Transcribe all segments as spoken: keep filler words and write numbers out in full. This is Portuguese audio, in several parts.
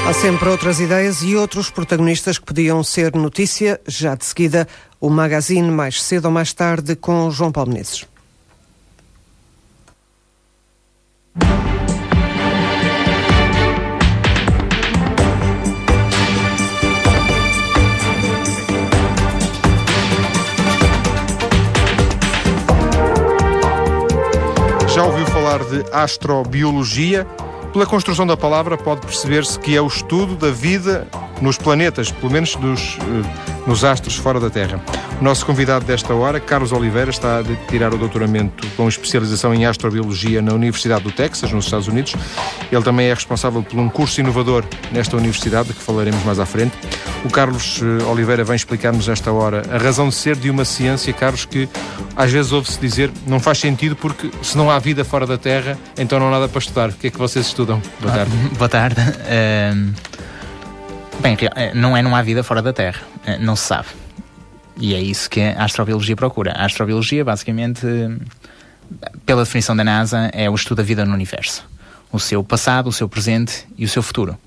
Há sempre outras ideias e outros protagonistas que podiam ser notícia. Já de seguida, o Magazine mais cedo ou mais tarde com João Paulo Menezes. Já ouviu falar de astrobiologia? Pela construção da palavra pode perceber-se que é o estudo da vida nos planetas, pelo menos nos, nos astros fora da Terra. O nosso convidado desta hora, Carlos Oliveira, está a tirar o doutoramento com especialização em astrobiologia na Universidade do Texas, nos Estados Unidos. Ele também é responsável por um curso inovador nesta universidade, de que falaremos mais à frente. O Carlos Oliveira vem explicar-nos esta hora a razão de ser de uma ciência, Carlos, que às vezes ouve-se dizer não faz sentido porque se não há vida fora da Terra, então não há nada para estudar. O que é que vocês estudam? Boa tarde. Ah, boa tarde. Uh, bem, não é não há vida fora da Terra. Uh, não se sabe. E é isso que a astrobiologia procura. A astrobiologia, basicamente, pela definição da NASA, é o estudo da vida no universo. O seu passado, o seu presente e o seu futuro.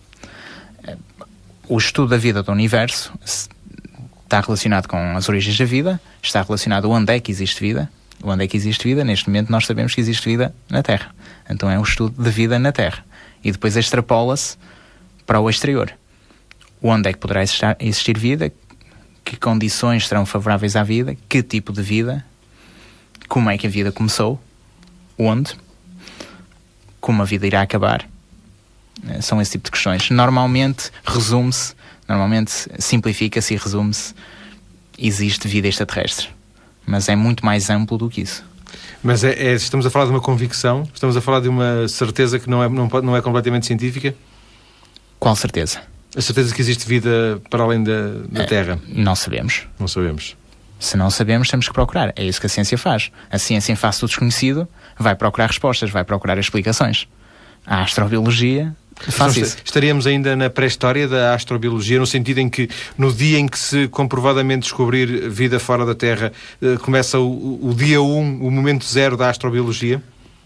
O estudo da vida do universo está relacionado com as origens da vida, está relacionado onde é que existe vida. Onde é que existe vida? Neste momento nós sabemos que existe vida na Terra. Então é o estudo de vida na Terra. E depois extrapola-se para o exterior. Onde é que poderá existir vida? Que condições serão favoráveis à vida? Que tipo de vida? Como é que a vida começou? Onde? Como a vida irá acabar? São esse tipo de questões. Normalmente resume-se, normalmente simplifica-se e resume-se: existe vida extraterrestre. Mas é muito mais amplo do que isso. Mas é, é, estamos a falar de uma convicção? Estamos a falar de uma certeza que não é, não pode, não é completamente científica? Qual certeza? A certeza que existe vida para além da, da Terra? É, não sabemos. Não sabemos. Se não sabemos, temos que procurar. É isso que a ciência faz. A ciência, em face do desconhecido, vai procurar respostas, vai procurar explicações. A astrobiologia faz então, isso. Estaríamos ainda na pré-história da astrobiologia, no sentido em que, no dia em que se comprovadamente descobrir vida fora da Terra, começa o, o dia um, o momento zero da astrobiologia?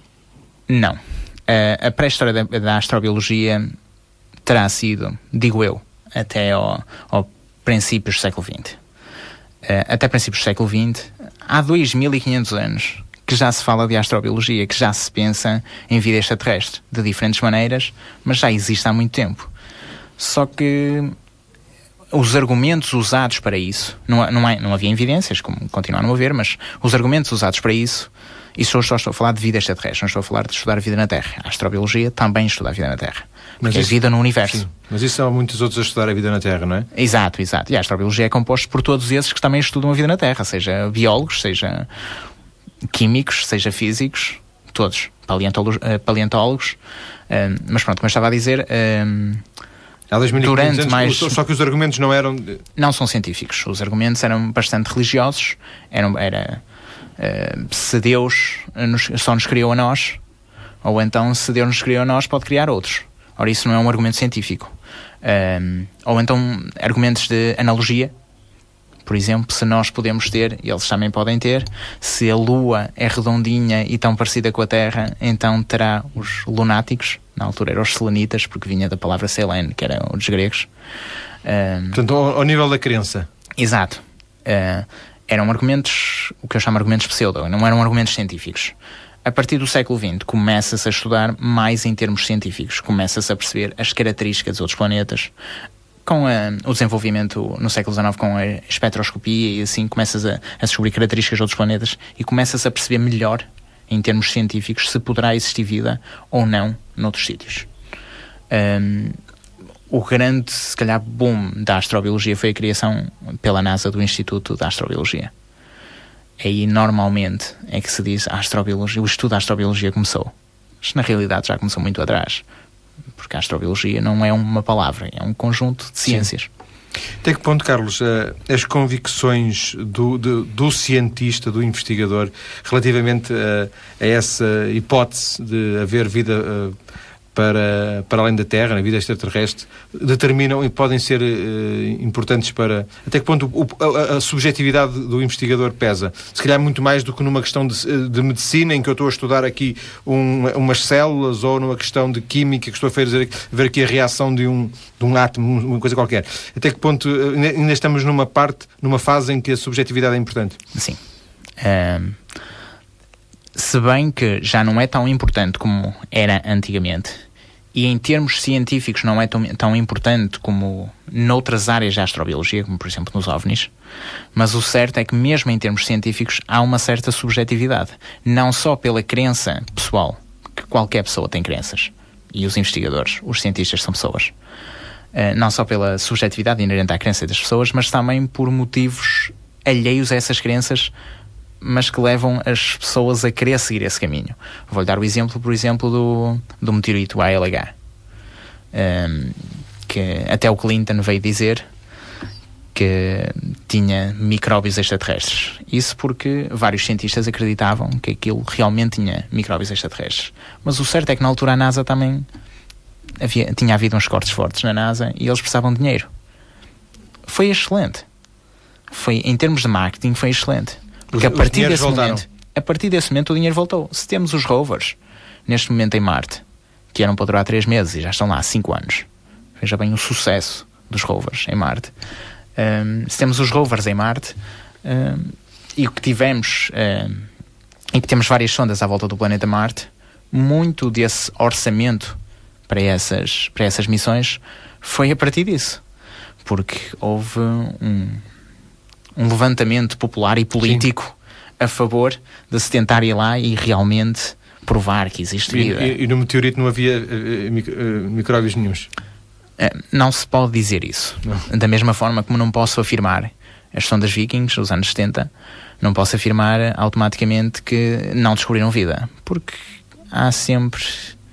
Não. A, a pré-história da, da astrobiologia terá sido, digo eu, até ao, ao princípios do século vinte. Uh, até princípios do século vinte, há dois mil e quinhentos anos que já se fala de astrobiologia, que já se pensa em vida extraterrestre, de diferentes maneiras, mas já existe há muito tempo. Só que os argumentos usados para isso, não, não, é, não havia evidências, como continuam a não haver, mas os argumentos usados para isso, e só estou a falar de vida extraterrestre, não estou a falar de estudar a vida na Terra. A astrobiologia também estuda a vida na Terra. Mas isso, é vida no universo. Sim, mas isso há muitos outros a estudar a vida na Terra, não é? Exato, exato. E a astrobiologia é composta por todos esses que também estudam a vida na Terra, seja biólogos, seja químicos, seja físicos, todos. Paleontólogos, uh, paleontólogos. Uh, mas pronto, como eu estava a dizer, uh, há dois mil e quinhentos anos, mais... só que os argumentos não eram... Não são científicos. Os argumentos eram bastante religiosos. Eram, era uh, se Deus nos, só nos criou a nós, ou então se Deus nos criou a nós, pode criar outros. Ora, isso não é um argumento científico. Um, ou então argumentos de analogia. Por exemplo, se nós podemos ter, e eles também podem ter, se a Lua é redondinha e tão parecida com a Terra, então terá os lunáticos, na altura eram os selenitas, porque vinha da palavra Selene, que eram os gregos. Um, Portanto, ao, ao nível da crença. Exato. Uh, eram argumentos, o que eu chamo de argumentos pseudo, não eram argumentos científicos. A partir do século vinte começa-se a estudar mais em termos científicos, começa-se a perceber as características dos outros planetas. Com a, o desenvolvimento no século dezenove com a espectroscopia e assim começas a, a descobrir características de outros planetas e começas a perceber melhor, em termos científicos, se poderá existir vida ou não noutros sítios. Um, o grande, se calhar, boom da astrobiologia foi a criação pela NASA do Instituto de Astrobiologia. Aí normalmente é que se diz a astrobiologia, o estudo da astrobiologia começou. Mas na realidade já começou muito atrás, porque a astrobiologia não é uma palavra, é um conjunto de ciências. Sim. Até que ponto, Carlos, as convicções do, do, do cientista, do investigador, relativamente a, a essa hipótese de haver vida uh, para, para além da Terra, na vida extraterrestre, determinam e podem ser uh, importantes para... Até que ponto o, a, a subjetividade do investigador pesa? Se calhar muito mais do que numa questão de, de medicina, em que eu estou a estudar aqui um, umas células, ou numa questão de química, que estou a fazer, ver aqui a reação de um, de um átomo, uma coisa qualquer. Até que ponto uh, ainda estamos numa parte, numa fase em que a subjetividade é importante? Sim. Um... Se bem que já não é tão importante como era antigamente, e em termos científicos não é tão, tão importante como noutras áreas da astrobiologia, como por exemplo nos OVNIs, mas o certo é que mesmo em termos científicos há uma certa subjetividade, não só pela crença pessoal, que qualquer pessoa tem crenças, e os investigadores, os cientistas são pessoas, uh, não só pela subjetividade inerente à crença das pessoas, mas também por motivos alheios a essas crenças, mas que levam as pessoas a querer seguir esse caminho. Vou-lhe dar o exemplo, por exemplo, do, do meteorito A L H, um, que até o Clinton veio dizer que tinha micróbios extraterrestres. Isso porque vários cientistas acreditavam que aquilo realmente tinha micróbios extraterrestres. Mas o certo é que na altura a NASA também havia, tinha havido uns cortes fortes na NASA e eles precisavam de dinheiro. Foi excelente. Foi, em termos de marketing, foi excelente. Porque a partir, desse momento, a partir desse momento o dinheiro voltou. Se temos os rovers, neste momento em Marte, que eram para durar três meses e já estão lá há cinco anos, veja bem o sucesso dos rovers em Marte. Um, se temos os rovers em Marte um, e o que tivemos um, e que temos várias sondas à volta do planeta Marte, muito desse orçamento para essas, para essas missões foi a partir disso. Porque houve um... um levantamento popular e político Sim. a favor de se tentar ir lá e realmente provar que existe vida. E, e, e no meteorito não havia uh, mic uh, micróbios nenhuns? Uh, não se pode dizer isso. Não. Da mesma forma como não posso afirmar, as sondas Vikings, dos anos setenta, não posso afirmar automaticamente que não descobriram vida. Porque há sempre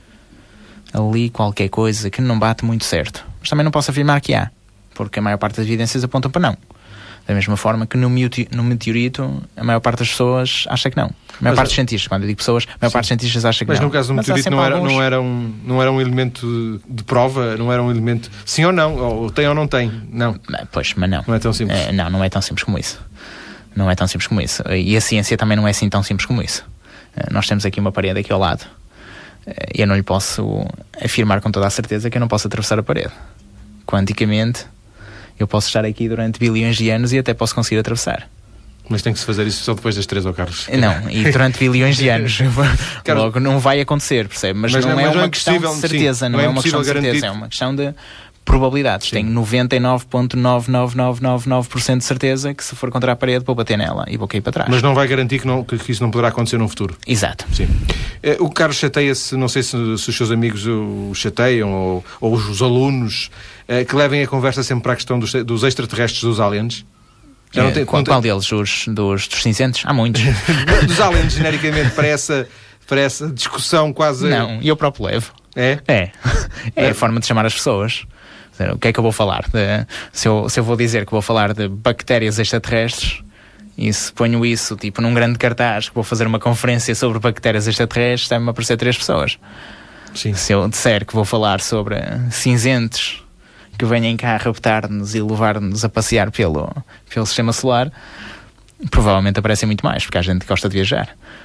ali qualquer coisa que não bate muito certo. Mas também não posso afirmar que há, porque a maior parte das evidências apontam para não. Da mesma forma que no, no meteorito a maior parte das pessoas acha que não. A maior mas, parte dos cientistas, quando eu digo pessoas, a maior Sim. parte dos cientistas acha que mas não. Mas no caso do meteorito não era, alguns... não, era um, não era um elemento de prova, não era um elemento sim ou não, ou tem ou não tem, não. Pois, mas não. Não é tão simples. Uh, não, não é tão simples como isso. Não é tão simples como isso. E a ciência também não é assim tão simples como isso. Uh, nós temos aqui uma parede aqui ao lado. Uh, eu não lhe posso afirmar com toda a certeza que eu não posso atravessar a parede. Quanticamente, eu posso estar aqui durante bilhões de anos e até posso conseguir atravessar. Mas tem que se fazer isso só depois das três, ou Carlos? Não, e durante bilhões de anos. Carlos, logo não vai acontecer, percebe? Mas, mas não, não é mas uma não é questão de certeza, sim, não, não é, é uma questão de certeza, é uma questão de probabilidades. Sim. Tenho noventa e nove vírgula nove nove nove nove nove por cento de certeza que se for contra a parede vou bater nela e vou cair para trás. Mas não vai garantir que, não, que isso não poderá acontecer no futuro. Exato. Sim. O Carlos chateia-se, não sei se, se os seus amigos o chateiam ou, ou os alunos que levem a conversa sempre para a questão dos, dos extraterrestres, dos aliens. Já não tem, qual, não tem... qual deles? Os, dos, dos cinzentos? Há muitos. Dos aliens, genericamente, para essa, para essa discussão quase... Não, eu próprio levo. É? É. É a forma de chamar as pessoas. O que é que eu vou falar? De, se, eu, se eu vou dizer que vou falar de bactérias extraterrestres, e se ponho isso tipo num grande cartaz que vou fazer uma conferência sobre bactérias extraterrestres, deve-me aparecer três pessoas. Sim. Se eu disser que vou falar sobre cinzentos que venham cá raptar-nos e levar-nos a passear pelo, pelo sistema solar, provavelmente aparecem muito mais, porque há gente que gosta de viajar.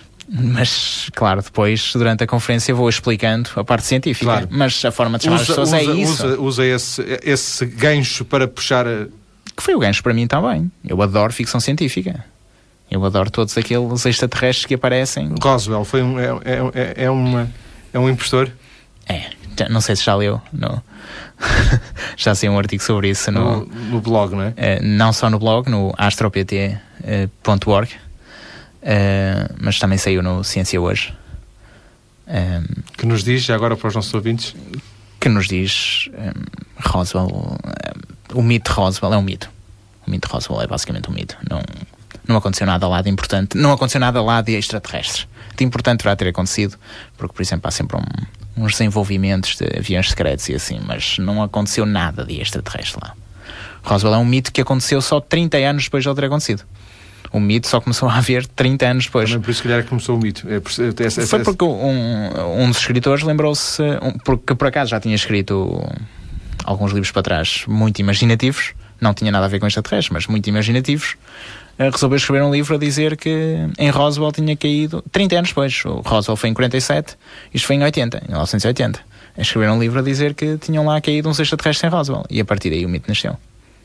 Mas, claro, depois, durante a conferência, vou explicando a parte científica. Claro. Mas a forma de chamar usa, as pessoas usa, é isso. Usa, usa esse, esse gancho para puxar... A... Que foi o gancho para mim também. Eu adoro ficção científica. Eu adoro todos aqueles extraterrestres que aparecem. Roswell foi um, é, é, é, uma, é um impostor? É. Não sei se já leu. No... já sei um artigo sobre isso. No, no, no blog, não é? Uh, não só no blog, no astropt ponto org. Uh, mas também saiu no Ciência Hoje. Um, que nos diz, já agora para os nossos ouvintes? Que nos diz um, Roswell, um, o mito de Roswell é um mito. O mito de Roswell é basicamente um mito. Não, não aconteceu nada lá de importante. Não aconteceu nada lá de extraterrestres. De importante vai ter acontecido, porque, por exemplo, há sempre um, uns desenvolvimentos de aviões secretos e assim, mas não aconteceu nada de extraterrestre lá. Roswell é um mito que aconteceu só trinta anos depois de ele ter acontecido. O mito só começou a haver trinta anos depois. Também por isso, se calhar, começou o mito. É, essa, essa, Foi porque um, um dos escritores lembrou-se, um, porque por acaso já tinha escrito alguns livros para trás muito imaginativos, não tinha nada a ver com extraterrestres, mas muito imaginativos. Resolveu escrever um livro a dizer que em Roswell tinha caído trinta anos depois. O Roswell foi em quarenta e sete, isto foi em oitenta, em mil novecentos e oitenta. Escreveram um livro a dizer que tinham lá caído uns extraterrestres em Roswell, e a partir daí o mito nasceu.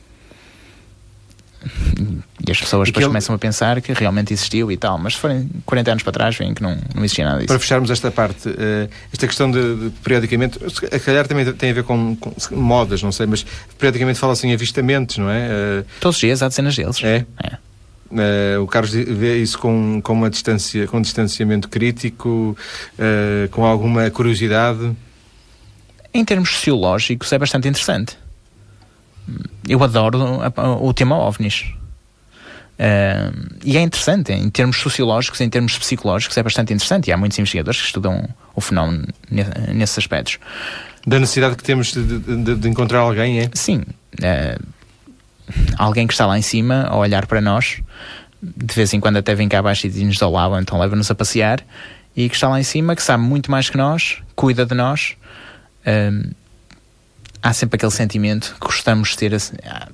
E as pessoas depois ele... começam a pensar que realmente existiu e tal, mas se forem quarenta anos para trás, veem que não, não existia nada disso. Para fecharmos esta parte, uh, esta questão de, de periodicamente, a calhar também tem a ver com, com modas, não sei, mas periodicamente fala-se em avistamentos, não é? Uh, Todos os dias há dezenas deles. É? É. Uh, o Carlos vê isso com, com, uma distância, com um distanciamento crítico, uh, com alguma curiosidade? Em termos sociológicos é bastante interessante. Eu adoro o tema OVNIs. Uh, e é interessante, em termos sociológicos, em termos psicológicos, é bastante interessante. E há muitos investigadores que estudam o fenómeno nesses aspectos. Da necessidade que temos de, de, de encontrar alguém, é? Sim. Uh, alguém que está lá em cima a olhar para nós, de vez em quando até vem cá abaixo e diz-nos olá, ou então leva-nos a passear, e que está lá em cima, que sabe muito mais que nós, cuida de nós. Uh, há sempre aquele sentimento que gostamos de ter,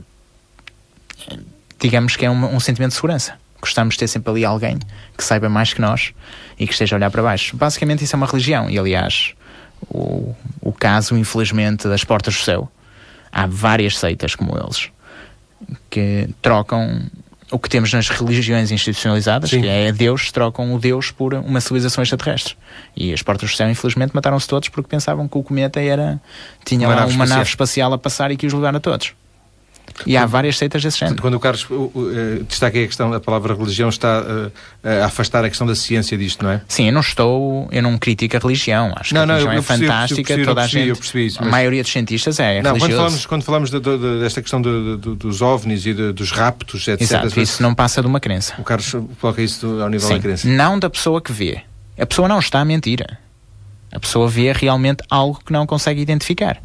digamos que é um, um sentimento de segurança. Gostamos de ter sempre ali alguém que saiba mais que nós e que esteja a olhar para baixo. Basicamente isso é uma religião, e aliás o, o caso, infelizmente, das portas do céu, há várias seitas como eles que trocam o que temos nas religiões institucionalizadas. Sim. Que é Deus, trocam o Deus por uma civilização extraterrestre. E as portas do céu, infelizmente, mataram-se todos porque pensavam que o cometa era, tinha uma, lá nave, uma espacial. nave espacial a passar e que os levar a todos. E há várias seitas desse género. Quando o Carlos uh, uh, destaca a questão da palavra religião, está uh, a afastar a questão da ciência disto, não é? Sim, eu não estou, eu não critico a religião. Acho não, que a religião não, é percebi, fantástica, eu percebi, toda eu percebi, a gente, eu percebi isso, mas... a maioria dos cientistas é não, religioso. Quando falamos, quando falamos de, de, de, desta questão de, de, dos OVNIs e de, dos raptos, etcétera. Exato, isso não passa de uma crença. O Carlos coloca isso ao nível Sim, da crença. Não da pessoa que vê. A pessoa não está a mentir. A pessoa vê realmente algo que não consegue identificar.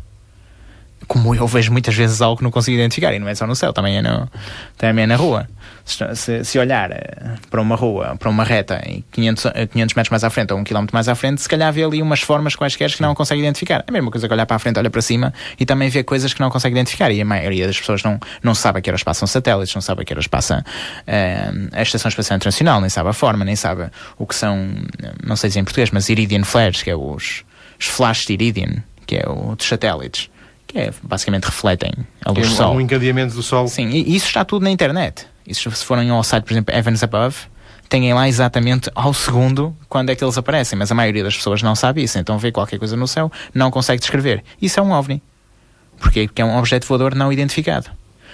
Como eu vejo muitas vezes algo que não consigo identificar, e não é só no céu, também é, no, também é na rua. Se, se olhar para uma rua, para uma reta, em quinhentos, quinhentos metros mais à frente ou um quilómetro mais à frente, se calhar vê ali umas formas quaisquer que não consegue identificar. É a mesma coisa que olhar para a frente, olha para cima e também vê coisas que não consegue identificar. E a maioria das pessoas não, não sabe a que horas passam satélites, não sabe a que horas passa uh, a Estação Espacial Internacional, nem sabe a forma, nem sabe o que são, não sei dizer em português, mas iridium flares, que é os, os flashes de iridium, que é o dos satélites. Que é, basicamente refletem a luz do Sol. Um encadeamento do Sol. Sim, e isso está tudo na internet. Isso, se forem ao site, por exemplo, Heavens Above, têm lá exatamente ao segundo quando é que eles aparecem, mas a maioria das pessoas não sabe isso, então vê qualquer coisa no céu, não consegue descrever. Isso é um OVNI. Porquê? Porque é um objeto voador não identificado.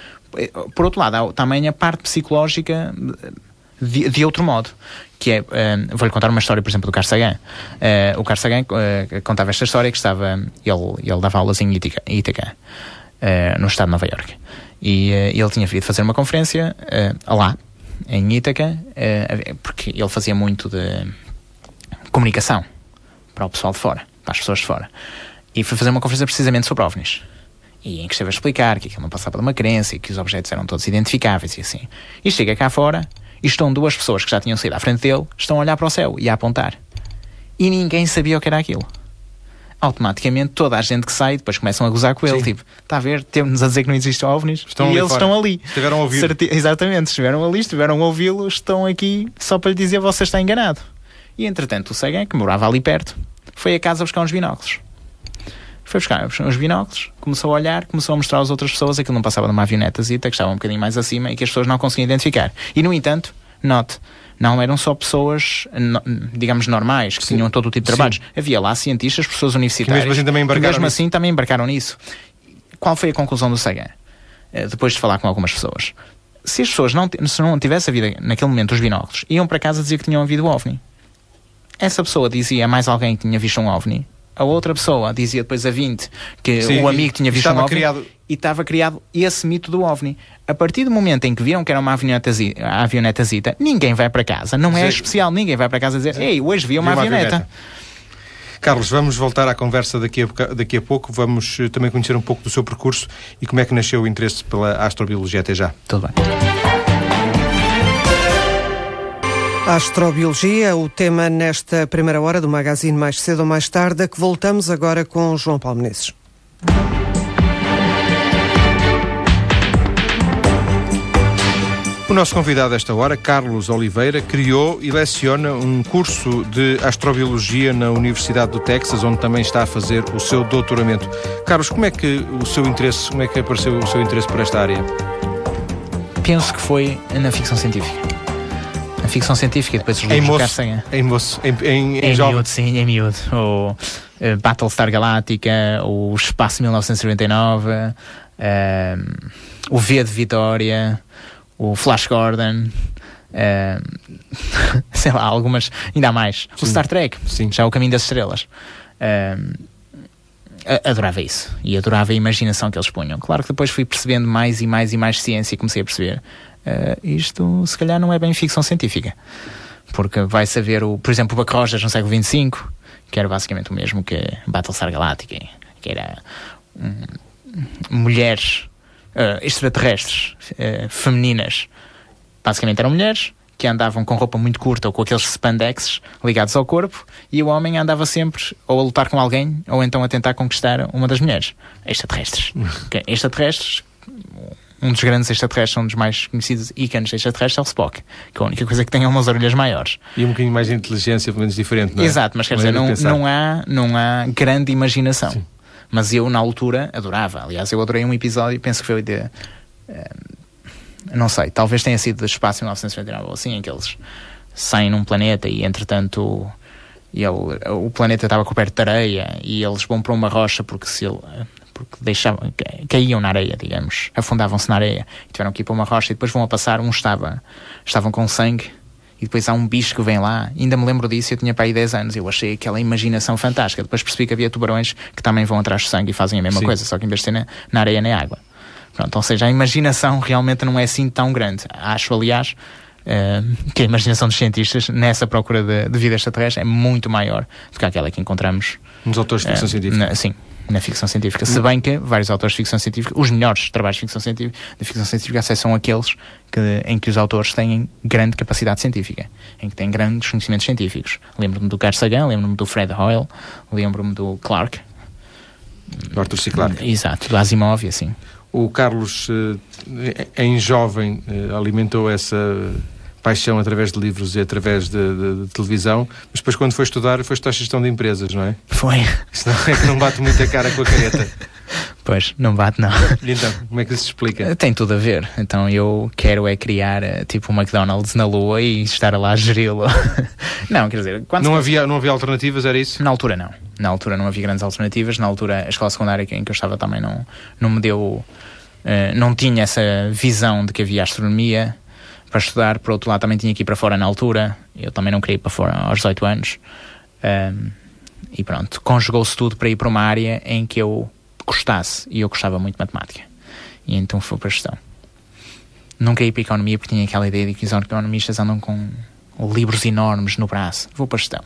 Por outro lado, há também a parte psicológica de, de outro modo, que é, uh, vou-lhe contar uma história, por exemplo, do Carl Sagan. Uh, o Carl Sagan uh, contava esta história que estava, ele, ele dava aulas em Ítaca, Ítaca uh, no estado de Nova Iorque, e uh, ele tinha vindo fazer uma conferência uh, lá, em Ítaca, uh, porque ele fazia muito de comunicação para o pessoal de fora, para as pessoas de fora, e foi fazer uma conferência precisamente sobre OVNIs, e em que esteve a explicar que aquilo não passava de uma crença e que os objetos eram todos identificáveis e assim. E chega cá fora e estão duas pessoas que já tinham saído à frente dele, estão a olhar para o céu e a apontar. E ninguém sabia o que era aquilo. Automaticamente toda a gente que sai depois começam a gozar com ele. Sim. Tipo, está a ver, temos a dizer que não existem OVNIs, estão e eles fora. Estão ali. Estiveram a ouvir. Certi- Exatamente, estiveram ali, estiveram a ouvi-lo, estão aqui só para lhe dizer você está enganado. E entretanto o Sagan, que morava ali perto, foi a casa buscar uns binóculos. Foi buscar uns binóculos, começou a olhar, começou a mostrar às outras pessoas aquilo não passava de uma avionetazita que estava um bocadinho mais acima e que as pessoas não conseguiam identificar. E no entanto, note, não eram só pessoas, no, digamos, normais, que Sim. tinham todo o tipo de trabalhos. Sim. Havia lá cientistas, pessoas universitárias, que mesmo assim também embarcaram, que mesmo assim também embarcaram nisso. Qual foi a conclusão do Sagan? Depois de falar com algumas pessoas. Se as pessoas não, se não tivessem havido naquele momento os binóculos, iam para casa dizer que tinham havido OVNI. Essa pessoa dizia a mais alguém que tinha visto um OVNI. A outra pessoa dizia depois a vinte que Sim, o amigo tinha visto um OVNI criado... e estava criado esse mito do OVNI. A partir do momento em que viram que era uma avionetazita, avionetazita ninguém vai para casa, não é Sim. especial, ninguém vai para casa dizer Sim. ei, hoje vi uma, uma avioneta. avioneta. Carlos, vamos voltar à conversa daqui a, daqui a pouco, vamos também conhecer um pouco do seu percurso e como é que nasceu o interesse pela astrobiologia. Até já. Tudo bem. Astrobiologia, o tema nesta primeira hora do Magazine Mais Cedo ou Mais Tarde, que voltamos agora com João Paulo Menezes. O nosso convidado esta hora, Carlos Oliveira, criou e leciona um curso de astrobiologia na Universidade do Texas, onde também está a fazer o seu doutoramento. Carlos, como é que o seu interesse, como é que apareceu o seu interesse por esta área? Penso que foi na ficção científica. Na ficção científica e depois os livros do Carl Sagan. Em moço, em, em, em, em jovem. Miúdo, sim, em miúdo. O uh, Battlestar Galactica, o Espaço mil novecentos e noventa e nove, uh, o V de Vitória, o Flash Gordon, uh, sei lá, algumas, ainda há mais. Sim. O Star Trek, sim. Já o Caminho das Estrelas. Uh, adorava isso. E adorava a imaginação que eles punham. Claro que depois fui percebendo mais e mais e mais ciência e comecei a perceber. Uh, isto, se calhar, não é bem ficção científica. Porque vai saber, o, por exemplo, o Buck Rogers no século vinte e cinco, que era basicamente o mesmo que Battlestar Galactica, que era um, mulheres uh, extraterrestres, uh, femininas, basicamente eram mulheres que andavam com roupa muito curta ou com aqueles spandexes ligados ao corpo, e o homem andava sempre ou a lutar com alguém ou então a tentar conquistar uma das mulheres. Extraterrestres. Okay. Extraterrestres. Um dos grandes extraterrestres, um dos mais conhecidos ícones extraterrestres é o Spock, que a única coisa que tem é umas orelhas maiores. E um bocadinho mais de inteligência, pelo menos diferente, não é? Exato, mas quer dizer, não, não, há, não há grande imaginação. Sim. Mas eu, na altura, adorava. Aliás, eu adorei um episódio, penso que foi de... Uh, não sei, talvez tenha sido do Espaço mil novecentos e noventa e nove ou assim, em que eles saem num planeta e, entretanto, ele, o planeta estava coberto de areia e eles vão para uma rocha porque se ele... porque deixavam, caíam na areia, digamos, afundavam-se na areia e tiveram que ir para uma rocha e depois vão a passar, um estava, estavam com sangue e depois há um bicho que vem lá, ainda me lembro disso, eu tinha para aí dez anos, eu achei aquela imaginação fantástica, depois percebi que havia tubarões que também vão atrás de sangue e fazem a mesma Sim. coisa, só que em vez de ser na, na areia nem água. Pronto, ou seja, a imaginação realmente não é assim tão grande. Acho, aliás, uh, que a imaginação dos cientistas nessa procura de, de vida extraterrestre é muito maior do que aquela que encontramos nos autores de ficção uh, científica. Na, sim. Na ficção científica, se bem que vários autores de ficção científica, os melhores trabalhos de ficção científica, de ficção científica são aqueles que, em que os autores têm grande capacidade científica, em que têm grandes conhecimentos científicos. Lembro-me do Carl Sagan, lembro-me do Fred Hoyle, lembro-me do Clarke, do Arthur C. Clarke. Exato, do Asimov e assim. O Carlos, em jovem, alimentou essa paixão através de livros e através de, de, de televisão, mas depois quando foi estudar, foi estudar gestão de empresas, não é? Foi. Senão é que não bate muito a cara com a careta. Pois, não bate não. E então, como é que isso se explica? Tem tudo a ver. Então eu quero é criar tipo um McDonald's na Lua e estar lá a geri-lo. Não, quer dizer... Quando não, havia, não havia alternativas, era isso? Na altura não. Na altura não havia grandes alternativas. Na altura a escola secundária em que eu estava também não, não me deu... Uh, não tinha essa visão de que havia astronomia para estudar. Por outro lado, também tinha que ir para fora na altura. Eu também não queria ir para fora aos dezoito anos. Um, e pronto, conjugou-se tudo para ir para uma área em que eu gostasse. E eu gostava muito de matemática. E então foi para a gestão. Nunca ia para a economia porque tinha aquela ideia de que os economistas andam com livros enormes no braço. Vou para a gestão.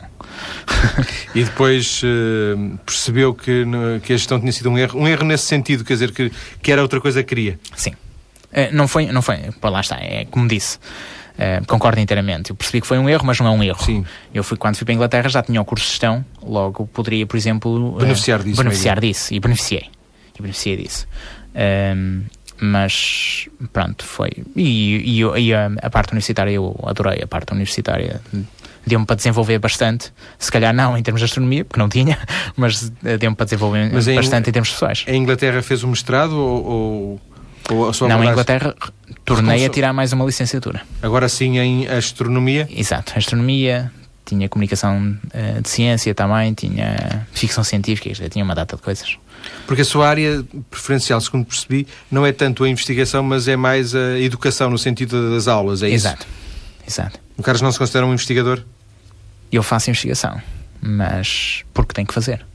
E depois uh, percebeu que, no, que a gestão tinha sido um erro. Um erro nesse sentido, quer dizer, que, que era outra coisa que queria. Sim. Não foi, não foi, pô, lá está, é como disse, uh, concordo inteiramente. Eu percebi que foi um erro, mas não é um erro. Sim. Eu fui, quando fui para a Inglaterra, já tinha o curso de gestão, logo poderia, por exemplo, beneficiar disso. Uh, beneficiar disso, e beneficiei. E beneficiei disso. Um, mas, pronto, foi. E, e, e a, a parte universitária, eu adorei a parte universitária. Deu-me para desenvolver bastante, se calhar não em termos de astronomia, porque não tinha, mas deu-me para desenvolver mas bastante em, em termos pessoais. A Inglaterra fez um mestrado ou... ou... Ou a sua não, em Inglaterra tornei a tirar mais uma licenciatura. Agora sim em astronomia? Exato, astronomia, tinha comunicação uh, de ciência também, tinha ficção científica, já tinha uma data de coisas. Porque a sua área preferencial, segundo percebi, não é tanto a investigação, mas é mais a educação no sentido das aulas, é isso? Exato, exato. O Carlos não se considera um investigador? Eu faço investigação, mas porque tenho que fazer.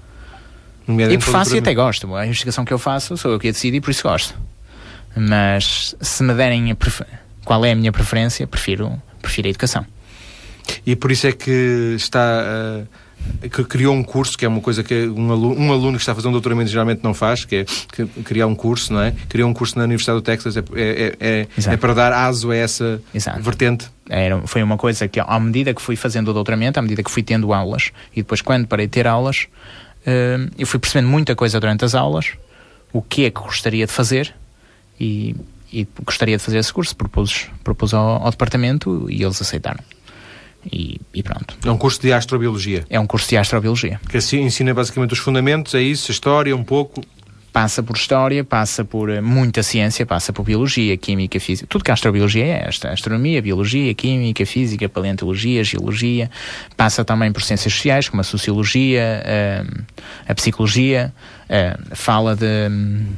E por faço e até gosto. A investigação que eu faço sou eu que a decido e por isso gosto. Mas se me derem a prefer... qual é a minha preferência, prefiro, prefiro a educação. E por isso é que está que criou um curso, que é uma coisa que um aluno, um aluno que está a fazer um doutoramento geralmente não faz, que é que, criar um curso, não é? Criou um curso na Universidade do Texas, é, é, é, é para dar aso a essa Exato. vertente. Era, foi uma coisa que, à medida que fui fazendo o doutoramento, à medida que fui tendo aulas, e depois quando parei de ter aulas, uh, eu fui percebendo muita coisa durante as aulas, o que é que gostaria de fazer, e, e gostaria de fazer esse curso, propus, propus ao, ao departamento e eles aceitaram. E, e pronto. É um curso de astrobiologia? É um curso de astrobiologia. Que assim ensina basicamente os fundamentos, é isso? A história, um pouco? Passa por história, passa por muita ciência, passa por biologia, química, física. Tudo que a astrobiologia é esta. Astronomia, biologia, química, física, paleontologia, geologia. Passa também por ciências sociais, como a sociologia, a, a psicologia. A, fala de um,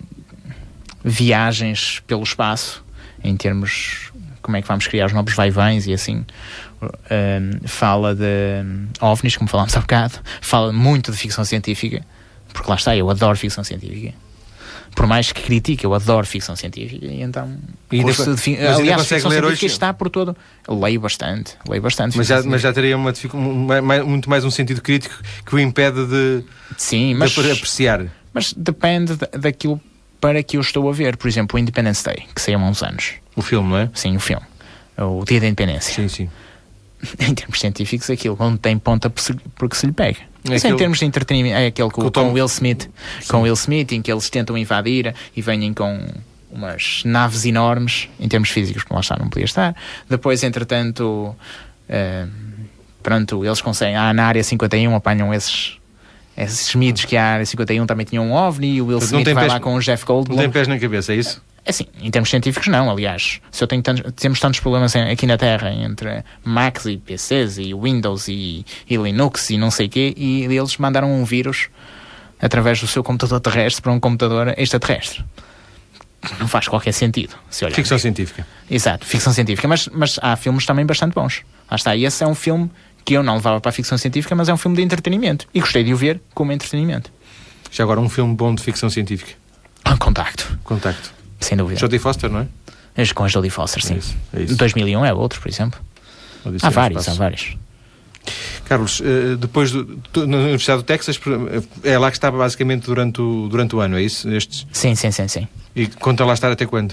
viagens pelo espaço, em termos... como é que vamos criar os novos vai-vens e assim. Um, fala de um, OVNIs, como falámos há bocado. Fala muito de ficção científica, porque lá está, eu adoro ficção científica. Por mais que critique, eu adoro ficção científica. E então, e curso ainda, de fi... mas aliás, ficção científica hoje... está por todo. Eu leio bastante, leio bastante. Mas já, mas já teria uma, uma, muito mais um sentido crítico que o impede de, Sim, mas, de apreciar. Mas depende daquilo para que eu estou a ver. Por exemplo, o Independence Day, que saiu há uns anos. O filme, não é? Sim, o filme. O Dia da Independência. Sim, sim. Em termos científicos, aquilo não tem ponta porque se lhe pega. É Mas aquele... em termos de entretenimento, é aquele com, com, Tom... com Will Smith, sim. com Will Smith, em que eles tentam invadir e vêm com umas naves enormes, em termos físicos, como lá está, não podia estar. Depois, entretanto, uh, pronto, eles conseguem, ah, na área cinquenta e um apanham esses, esses mitos que a área cinquenta e um também tinha um OVNI, e o Will Mas Smith vai pés... lá com o Jeff Goldblum. Não tem pés na cabeça, é isso? Assim, em termos científicos não, aliás, se eu tenho tantos, temos tantos problemas aqui na Terra entre Macs e P Cs e Windows e, e Linux e não sei o quê, e eles mandaram um vírus através do seu computador terrestre para um computador extraterrestre. Não faz qualquer sentido. Se olhar. Ficção científica. Exato, ficção científica, mas, mas há filmes também bastante bons. Lá está, e esse é um filme que eu não levava para a ficção científica, mas é um filme de entretenimento, e gostei de o ver como entretenimento. Já agora, um filme bom de ficção científica? Contacto. Contacto. Sem dúvida. Jodie Foster, não é? Com a Jodie Foster, sim. É isso, é isso. dois mil e um é outro, por exemplo. Há vários, há vários. Carlos, depois do, na Universidade do Texas, é lá que estava basicamente durante o, durante o ano, é isso? Estes? Sim, sim, sim, sim. E conta lá estar até quando?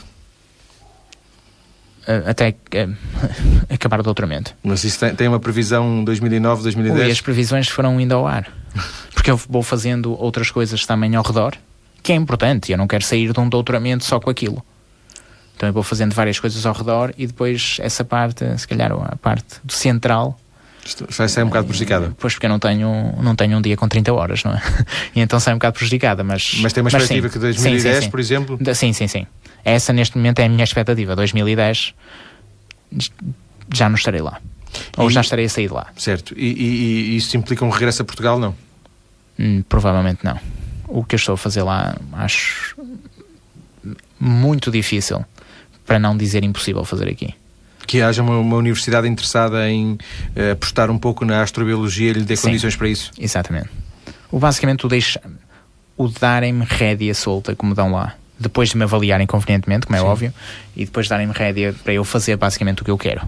Até uh, acabar o doutoramento. Mas isso tem, tem uma previsão dois mil e nove, dois mil e dez? Ui, as previsões foram indo ao ar. Porque eu vou fazendo outras coisas também ao redor, que é importante. Eu não quero sair de um doutoramento só com aquilo. Então eu vou fazendo várias coisas ao redor e depois essa parte, se calhar a parte do central, vai sair um bocado prejudicada. Pois, porque eu não tenho, não tenho um dia com trinta horas, não é? E então sai um bocado prejudicada, mas... Mas tem uma expectativa que dois mil e dez, sim, sim, por exemplo? Sim, sim, sim. Essa neste momento é a minha expectativa. dois mil e dez já não estarei lá. Ou e, já estarei a sair de lá. Certo. E, e, e isso implica um regresso a Portugal, não? Hum, provavelmente não. O que eu estou a fazer lá acho muito difícil, para não dizer impossível fazer aqui. Que haja uma, uma universidade interessada em uh, apostar um pouco na astrobiologia e lhe dê Sim, condições para isso. Exatamente. O basicamente o deixa, o darem-me rédea solta, como dão lá, depois de me avaliarem convenientemente, como é Sim. óbvio, e depois darem-me rédea para eu fazer basicamente o que eu quero.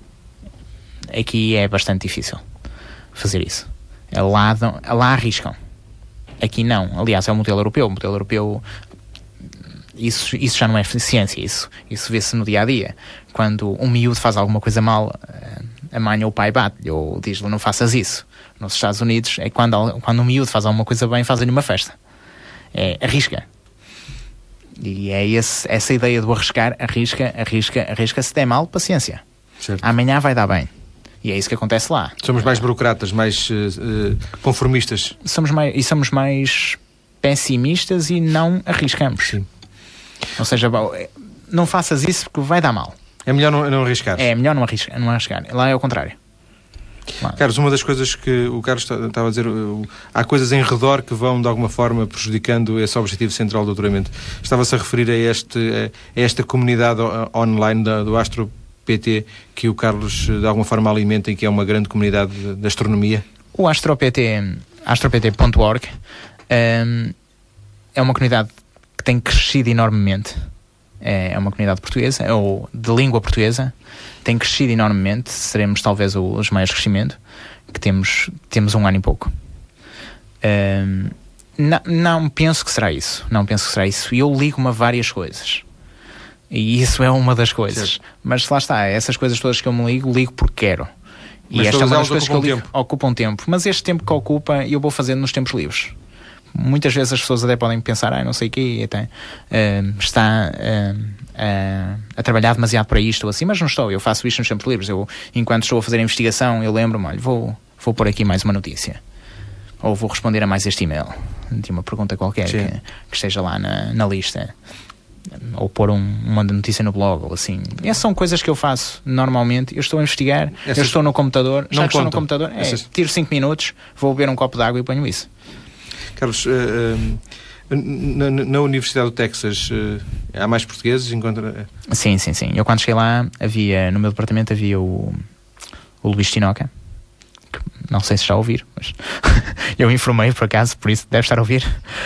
Aqui é bastante difícil fazer isso. Lá, dão, lá arriscam. Aqui não. Aliás, é o modelo europeu. O modelo europeu, isso, isso já não é ciência. Isso, isso vê-se no dia-a-dia. Quando um miúdo faz alguma coisa mal, a mãe ou o pai bate-lhe ou diz-lhe não faças isso. Nos Estados Unidos, é quando, quando um miúdo faz alguma coisa bem, fazem-lhe uma festa. É, arrisca. E é esse, essa ideia do arriscar, arrisca, arrisca, arrisca. Se der mal, paciência. Certo. Amanhã vai dar bem. E é isso que acontece lá. Somos mais burocratas, mais uh, uh, conformistas. Somos mais, e somos mais pessimistas e não arriscamos. Sim. Ou seja, não faças isso porque vai dar mal. É melhor não, não arriscar. É melhor não arriscar, não arriscar. Lá é o contrário. Lá. Carlos, uma das coisas que o Carlos estava a dizer, há coisas em redor que vão de alguma forma prejudicando esse objetivo central do doutoramento. Estava-se a referir a, este, a esta comunidade online da, do Astro P T, que o Carlos de alguma forma alimenta e que é uma grande comunidade de, de astronomia? O AstroPT, astropt ponto org, um, é uma comunidade que tem crescido enormemente é, é uma comunidade portuguesa, ou de língua portuguesa, tem crescido enormemente. Seremos talvez os maiores crescimento que temos, temos um ano e pouco. Um, não, não penso que será isso. Não penso que será isso. E eu ligo-me a várias coisas. E isso é uma das coisas. Certo. Mas lá está, essas coisas todas que eu me ligo, ligo porque quero. E mas esta é uma das coisas que eu ligo, tempo. Ocupam tempo. Mas este tempo que ocupa, eu vou fazendo nos tempos livres. Muitas vezes as pessoas até podem pensar, ah, não sei o quê, até, uh, está uh, uh, a trabalhar demasiado para isto ou assim, mas não estou, eu faço isto nos tempos livres. Eu, enquanto estou a fazer a investigação, eu lembro-me, olha, vou, vou pôr aqui mais uma notícia, ou vou responder a mais este e-mail de uma pergunta qualquer que, que esteja lá na, na lista, ou pôr um, uma notícia no blog, ou assim. Essas são coisas que eu faço normalmente. Eu estou a investigar, Essas eu estou no computador, já que estou no computador, é, Essas... tiro cinco minutos, vou beber um copo de água e ponho isso. Carlos, uh, uh, na, na Universidade do Texas uh, há mais portugueses? Encontra... Sim, sim, sim. Eu quando cheguei lá, havia, no meu departamento havia o, o Luís Tinoca, que não sei se já ouviram, mas eu informei por acaso, por isso deve estar a ouvir.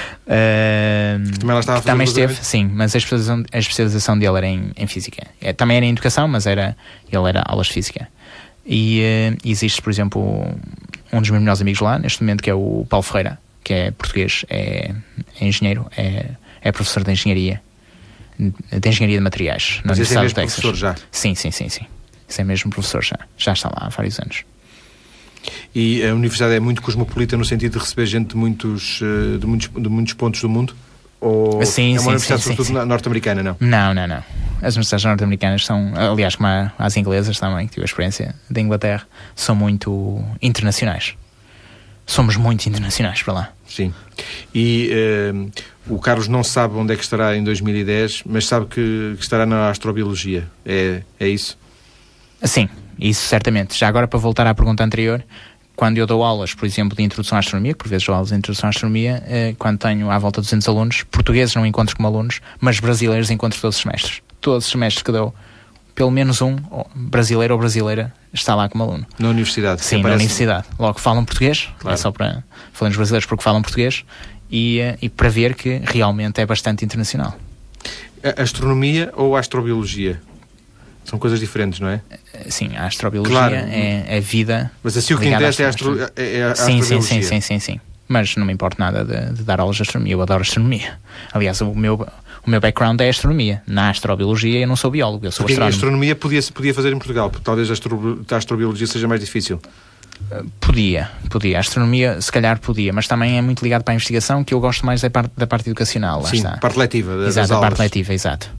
Uh, também lá estava a fazer também esteve, sim, mas a especialização, a especialização dele era em, em física. É, também era em educação, mas era, ele era aulas de física. E uh, existe, por exemplo, um dos meus melhores amigos lá, neste momento, que é o Paulo Ferreira, que é português, é, é engenheiro, é, é professor de engenharia, de engenharia de materiais na Universidade do Texas. Professor já? Sim, sim, sim, sim. Esse é mesmo professor já. Já está lá há vários anos. E a universidade é muito cosmopolita no sentido de receber gente de muitos, de muitos, de muitos pontos do mundo? Ou sim, é uma sim, universidade sim, sobretudo sim. norte-americana, não? Não, não, não. As universidades norte-americanas são, aliás, como as inglesas também, que tive a experiência da Inglaterra, são muito internacionais. Somos muito internacionais para lá. Sim. E uh, o Carlos não sabe onde é que estará em dois mil e dez, mas sabe que, que estará na astrobiologia. É, é isso? Sim, isso certamente. Já agora, para voltar à pergunta anterior, quando eu dou aulas, por exemplo, de introdução à astronomia, que por vezes dou aulas de introdução à astronomia, eh, quando tenho à volta de duzentos alunos, portugueses não encontro como alunos, mas brasileiros encontro todos os semestres. Todos os semestres que dou, pelo menos um brasileiro ou brasileira está lá como aluno. Na universidade? Sim, na universidade. Logo falam português, claro. É só para falamos brasileiros porque falam português, e, e para ver que realmente é bastante internacional. A astronomia ou a astrobiologia? São coisas diferentes, não é? Sim, a astrobiologia claro. é, é vida. Mas assim o que interessa é a, astro, é a sim, astrobiologia. Sim, sim, sim, sim, sim. Mas não me importa nada de, de dar aulas de astronomia. Eu adoro astronomia. Aliás, o meu, o meu background é astronomia. Na astrobiologia eu não sou biólogo, eu sou Porque astrónomo. A astronomia podia, podia fazer em Portugal, porque talvez a, astro, a astrobiologia seja mais difícil. Podia, podia. A astronomia se calhar podia, mas também é muito ligado para a investigação, que eu gosto mais da parte, da parte educacional. Lá sim, está. parte letiva das exato, aulas. a parte letiva, exato.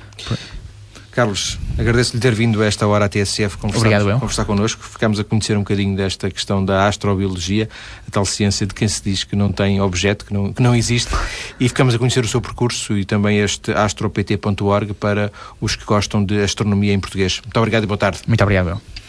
Carlos, agradeço-lhe ter vindo a esta hora à T S F conversar, conversar connosco. Ficámos a conhecer um bocadinho desta questão da astrobiologia, a tal ciência de quem se diz que não tem objeto, que não, que não existe, e ficamos a conhecer o seu percurso e também este astropt ponto org para os que gostam de astronomia em português. Muito obrigado e boa tarde. Muito obrigado.